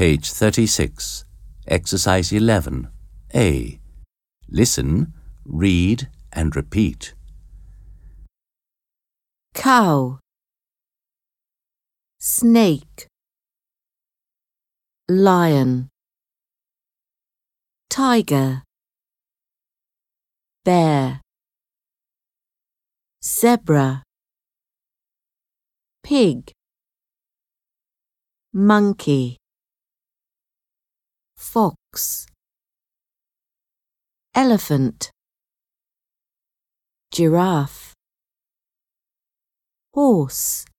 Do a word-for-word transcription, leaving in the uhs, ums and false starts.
Page thirty-six, Exercise eleven, A. Listen, read and repeat. Cow, snake, lion, tiger, bear, zebra, pig, monkey, fox, elephant, giraffe, horse,